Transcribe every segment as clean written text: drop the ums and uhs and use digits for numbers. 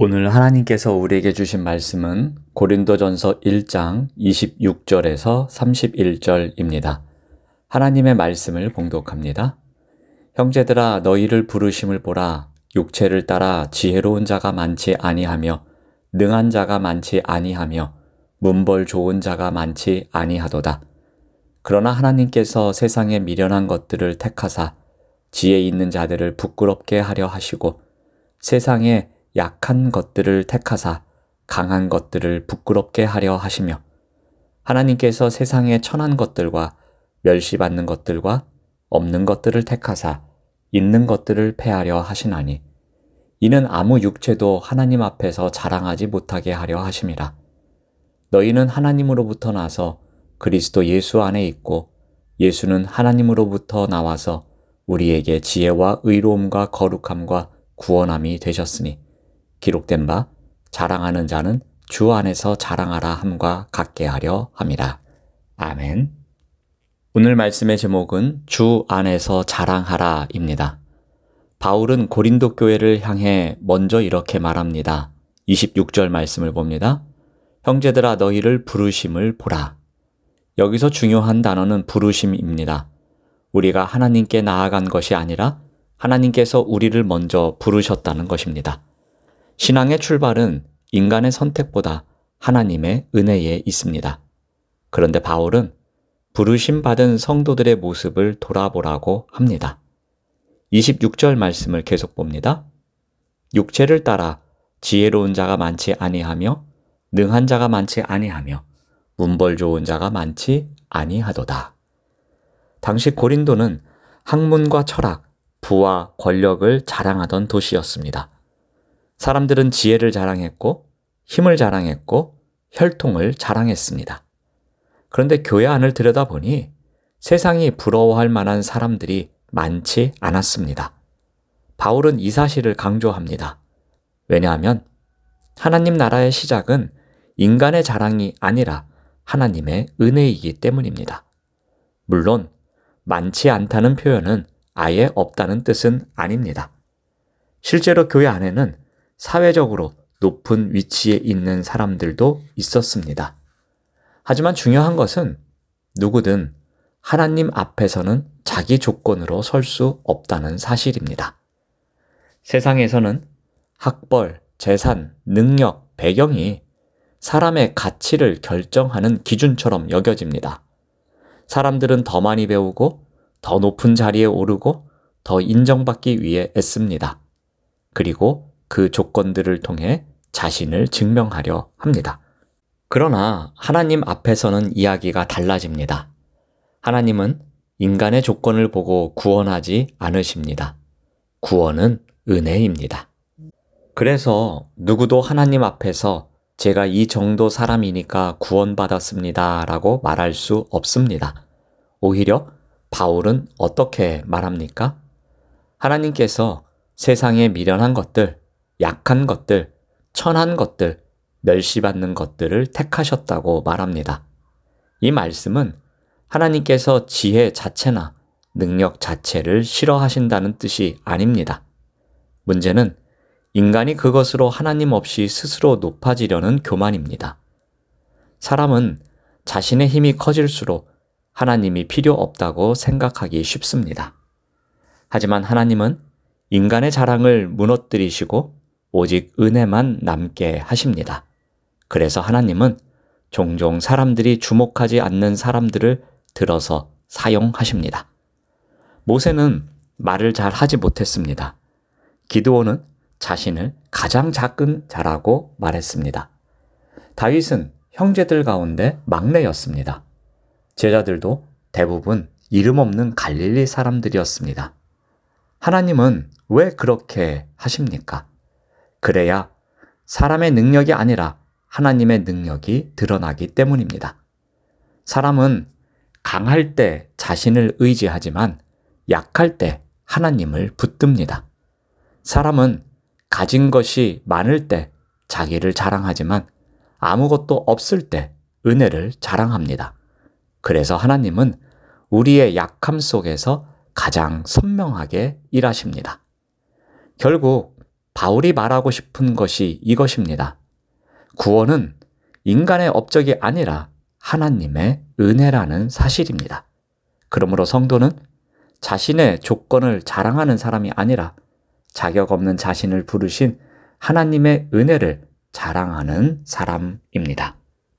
오늘 하나님께서 우리에게 주신 말씀은 고린도전서 1장 26절에서 31절입니다. 하나님의 말씀을 봉독합니다. 형제들아 너희를 부르심을 보라. 육체를 따라 지혜로운 자가 많지 아니하며 능한 자가 많지 아니하며 문벌 좋은 자가 많지 아니하도다. 그러나 하나님께서 세상에 미련한 것들을 택하사 지혜 있는 자들을 부끄럽게 하려 하시고 세상에 약한 것들을 택하사 강한 것들을 부끄럽게 하려 하시며 하나님께서 세상에 천한 것들과 멸시받는 것들과 없는 것들을 택하사 있는 것들을 패하려 하시나니 이는 아무 육체도 하나님 앞에서 자랑하지 못하게 하려 하심이라. 너희는 하나님으로부터 나서 그리스도 예수 안에 있고 예수는 하나님으로부터 나와서 우리에게 지혜와 의로움과 거룩함과 구원함이 되셨으니 기록된 바 자랑하는 자는 주 안에서 자랑하라 함과 같게 하려 함이라. 아멘. 오늘 말씀의 제목은 주 안에서 자랑하라입니다. 바울은 고린도 교회를 향해 먼저 이렇게 말합니다. 26절 말씀을 봅니다. 형제들아 너희를 부르심을 보라. 여기서 중요한 단어는 부르심입니다. 우리가 하나님께 나아간 것이 아니라 하나님께서 우리를 먼저 부르셨다는 것입니다. 신앙의 출발은 인간의 선택보다 하나님의 은혜에 있습니다. 그런데 바울은 부르심 받은 성도들의 모습을 돌아보라고 합니다. 26절 말씀을 계속 봅니다. 육체를 따라 지혜로운 자가 많지 아니하며 능한 자가 많지 아니하며 문벌 좋은 자가 많지 아니하도다. 당시 고린도는 학문과 철학, 부와 권력을 자랑하던 도시였습니다. 사람들은 지혜를 자랑했고 힘을 자랑했고 혈통을 자랑했습니다. 그런데 교회 안을 들여다보니 세상이 부러워할 만한 사람들이 많지 않았습니다. 바울은 이 사실을 강조합니다. 왜냐하면 하나님 나라의 시작은 인간의 자랑이 아니라 하나님의 은혜이기 때문입니다. 물론 많지 않다는 표현은 아예 없다는 뜻은 아닙니다. 실제로 교회 안에는 사회적으로 높은 위치에 있는 사람들도 있었습니다. 하지만 중요한 것은 누구든 하나님 앞에서는 자기 조건으로 설 수 없다는 사실입니다. 세상에서는 학벌, 재산, 능력, 배경이 사람의 가치를 결정하는 기준처럼 여겨집니다. 사람들은 더 많이 배우고 더 높은 자리에 오르고 더 인정받기 위해 애씁니다. 그리고 그 조건들을 통해 자신을 증명하려 합니다. 그러나 하나님 앞에서는 이야기가 달라집니다. 하나님은 인간의 조건을 보고 구원하지 않으십니다. 구원은 은혜입니다. 그래서 누구도 하나님 앞에서 제가 이 정도 사람이니까 구원받았습니다 라고 말할 수 없습니다. 오히려 바울은 어떻게 말합니까? 하나님께서 세상에 미련한 것들, 약한 것들, 천한 것들, 멸시받는 것들을 택하셨다고 말합니다. 이 말씀은 하나님께서 지혜 자체나 능력 자체를 싫어하신다는 뜻이 아닙니다. 문제는 인간이 그것으로 하나님 없이 스스로 높아지려는 교만입니다. 사람은 자신의 힘이 커질수록 하나님이 필요 없다고 생각하기 쉽습니다. 하지만 하나님은 인간의 자랑을 무너뜨리시고 오직 은혜만 남게 하십니다. 그래서 하나님은 종종 사람들이 주목하지 않는 사람들을 들어서 사용하십니다. 모세는 말을 잘 하지 못했습니다. 기드온은 자신을 가장 작은 자라고 말했습니다. 다윗은 형제들 가운데 막내였습니다. 제자들도 대부분 이름 없는 갈릴리 사람들이었습니다. 하나님은 왜 그렇게 하십니까? 그래야 사람의 능력이 아니라 하나님의 능력이 드러나기 때문입니다. 사람은 강할 때 자신을 의지하지만 약할 때 하나님을 붙듭니다. 사람은 가진 것이 많을 때 자기를 자랑하지만 아무것도 없을 때 은혜를 자랑합니다. 그래서 하나님은 우리의 약함 속에서 가장 선명하게 일하십니다. 결국 바울이 말하고 싶은 것이 이것입니다. 구원은 인간의 업적이 아니라 하나님의 은혜라는 사실입니다. 그러므로 성도는 자신의 조건을 자랑하는 사람이 아니라 자격 없는 자신을 부르신 하나님의 은혜를 자랑하는 사람입니다.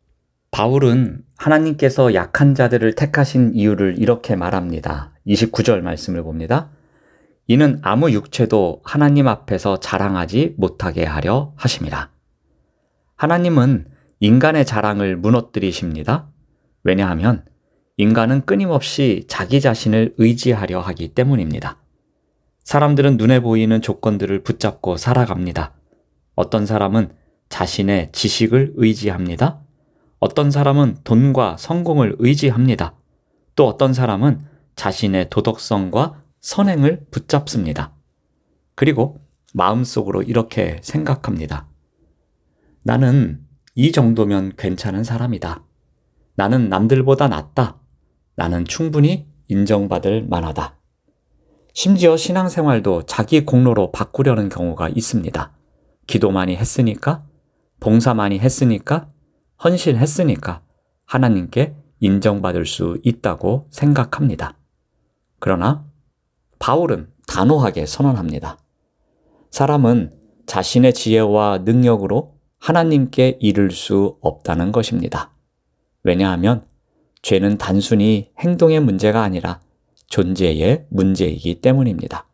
바울은 하나님께서 약한 자들을 택하신 이유를 이렇게 말합니다. 29절 말씀을 봅니다. 이는 아무 육체도 하나님 앞에서 자랑하지 못하게 하려 하심이라. 하나님은 인간의 자랑을 무너뜨리십니다. 왜냐하면 인간은 끊임없이 자기 자신을 의지하려 하기 때문입니다. 사람들은 눈에 보이는 조건들을 붙잡고 살아갑니다. 어떤 사람은 자신의 지식을 의지합니다. 어떤 사람은 돈과 성공을 의지합니다. 또 어떤 사람은 자신의 도덕성과 선행을 붙잡습니다. 그리고 마음속으로 이렇게 생각합니다. 나는 이 정도면 괜찮은 사람이다. 나는 남들보다 낫다. 나는 충분히 인정받을 만하다. 심지어 신앙생활도 자기 공로로 바꾸려는 경우가 있습니다. 기도 많이 했으니까, 봉사 많이 했으니까, 헌신했으니까 하나님께 인정받을 수 있다고 생각합니다. 그러나 바울은 단호하게 선언합니다. 사람은 자신의 지혜와 능력으로 하나님께 이를 수 없다는 것입니다. 왜냐하면 죄는 단순히 행동의 문제가 아니라 존재의 문제이기 때문입니다.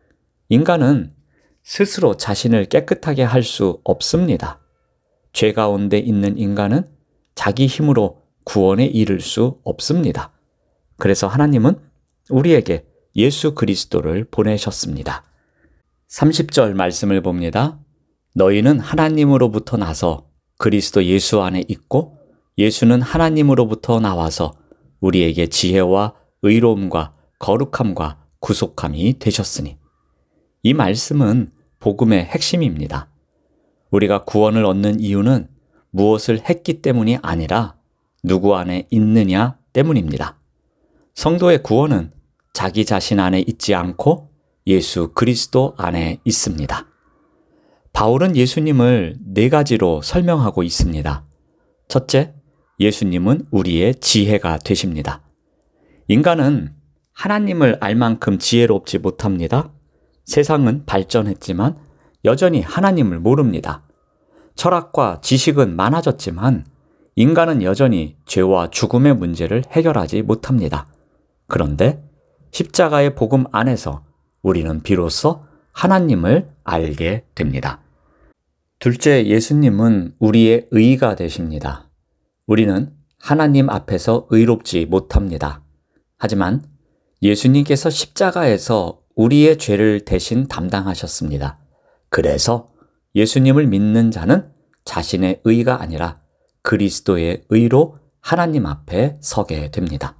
인간은 스스로 자신을 깨끗하게 할 수 없습니다. 죄 가운데 있는 인간은 자기 힘으로 구원에 이를 수 없습니다. 그래서 하나님은 우리에게 예수 그리스도를 보내셨습니다. 30절 말씀을 봅니다. 너희는 하나님으로부터 나서 그리스도 예수 안에 있고 예수는 하나님으로부터 나와서 우리에게 지혜와 의로움과 거룩함과 구속함이 되셨으니. 이 말씀은 복음의 핵심입니다. 우리가 구원을 얻는 이유는 무엇을 했기 때문이 아니라 누구 안에 있느냐 때문입니다. 성도의 구원은 자기 자신 안에 있지 않고 예수 그리스도 안에 있습니다. 바울은 예수님을 4가지로 설명하고 있습니다. 첫째, 예수님은 우리의 지혜가 되십니다. 인간은 하나님을 알 만큼 지혜롭지 못합니다. 세상은 발전했지만 여전히 하나님을 모릅니다. 철학과 지식은 많아졌지만 인간은 여전히 죄와 죽음의 문제를 해결하지 못합니다. 그런데 십자가의 복음 안에서 우리는 비로소 하나님을 알게 됩니다. 둘째, 예수님은 우리의 의가 되십니다. 우리는 하나님 앞에서 의롭지 못합니다. 하지만 예수님께서 십자가에서 우리의 죄를 대신 담당하셨습니다. 그래서 예수님을 믿는 자는 자신의 의가 아니라 그리스도의 의로 하나님 앞에 서게 됩니다.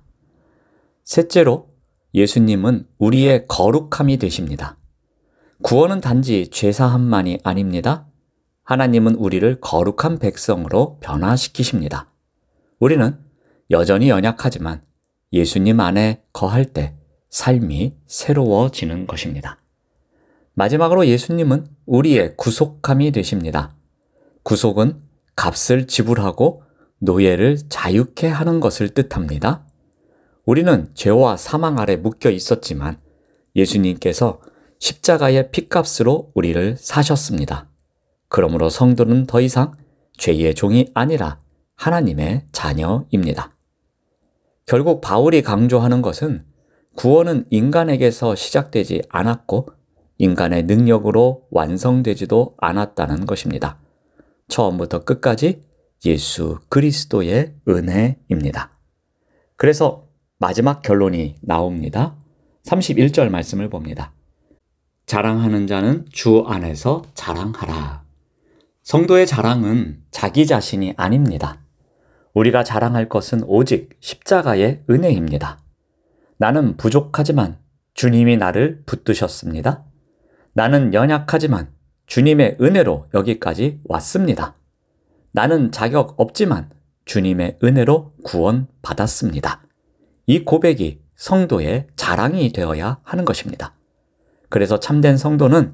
셋째로, 예수님은 우리의 거룩함이 되십니다. 구원은 단지 죄사함만이 아닙니다. 하나님은 우리를 거룩한 백성으로 변화시키십니다. 우리는 여전히 연약하지만 예수님 안에 거할 때 삶이 새로워지는 것입니다. 마지막으로 예수님은 우리의 구속함이 되십니다. 구속은 값을 지불하고 노예를 자유케 하는 것을 뜻합니다. 우리는 죄와 사망 아래 묶여 있었지만 예수님께서 십자가의 핏값으로 우리를 사셨습니다. 그러므로 성도는 더 이상 죄의 종이 아니라 하나님의 자녀입니다. 결국 바울이 강조하는 것은 구원은 인간에게서 시작되지 않았고 인간의 능력으로 완성되지도 않았다는 것입니다. 처음부터 끝까지 예수 그리스도의 은혜입니다. 그래서 마지막 결론이 나옵니다. 31절 말씀을 봅니다. 자랑하는 자는 주 안에서 자랑하라. 성도의 자랑은 자기 자신이 아닙니다. 우리가 자랑할 것은 오직 십자가의 은혜입니다. 나는 부족하지만 주님이 나를 붙드셨습니다. 나는 연약하지만 주님의 은혜로 여기까지 왔습니다. 나는 자격 없지만 주님의 은혜로 구원받았습니다. 이 고백이 성도의 자랑이 되어야 하는 것입니다. 그래서 참된 성도는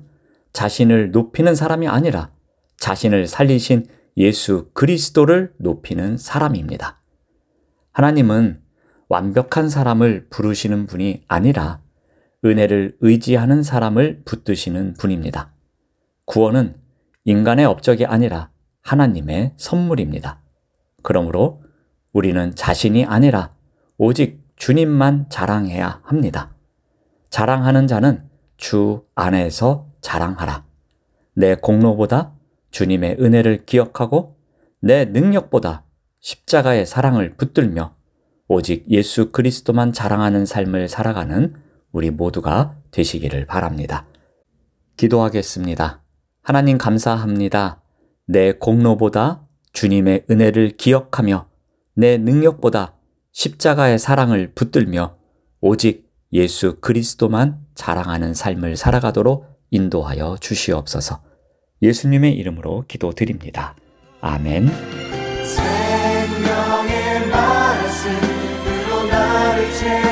자신을 높이는 사람이 아니라 자신을 살리신 예수 그리스도를 높이는 사람입니다. 하나님은 완벽한 사람을 부르시는 분이 아니라 은혜를 의지하는 사람을 붙드시는 분입니다. 구원은 인간의 업적이 아니라 하나님의 선물입니다. 그러므로 우리는 자신이 아니라 오직 주님만 자랑해야 합니다. 자랑하는 자는 주 안에서 자랑하라. 내 공로보다 주님의 은혜를 기억하고 내 능력보다 십자가의 사랑을 붙들며 오직 예수 그리스도만 자랑하는 삶을 살아가는 우리 모두가 되시기를 바랍니다. 기도하겠습니다. 하나님 감사합니다. 내 공로보다 주님의 은혜를 기억하며 내 능력보다 십자가의 사랑을 붙들며 오직 예수 그리스도만 자랑하는 삶을 살아가도록 인도하여 주시옵소서. 예수님의 이름으로 기도드립니다. 아멘. 생명의 말씀으로 나를 채